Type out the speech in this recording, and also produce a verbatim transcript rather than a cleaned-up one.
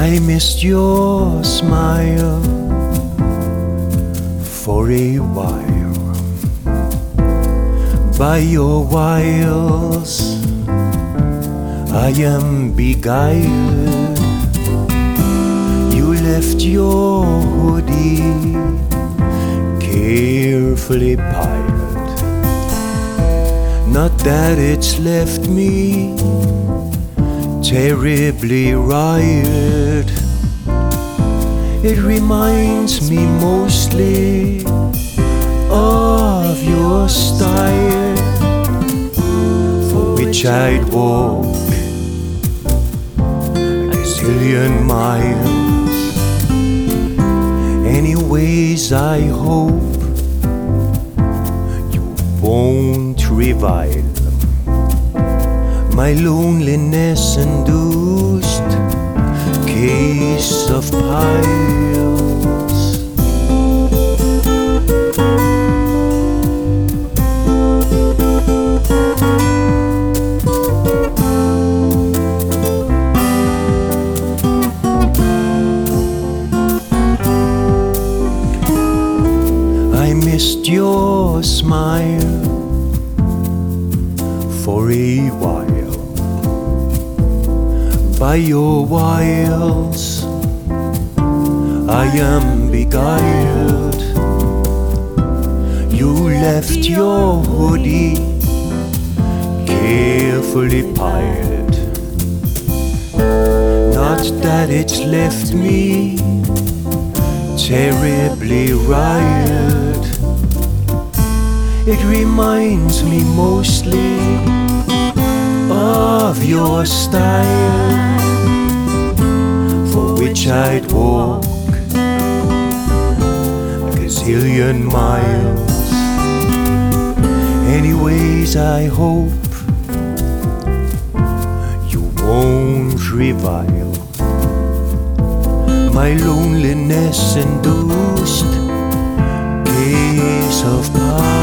I missed your smile for a while. By your wiles I am beguiled. You left your hoodie carefully piled. Not that it's left me terribly riled. It reminds me mostly of your style, for which I'd walk a gazillion miles. Anyways, I hope you won't revile my loneliness-induced case of piles. I missed your smile for a while. By your wiles I am beguiled. You left your hoodie carefully piled. Not that it's left me terribly riled. It reminds me mostly of your style, for which I'd walk a gazillion miles. Anyways, I hope you won't revile my loneliness-induced case of pie.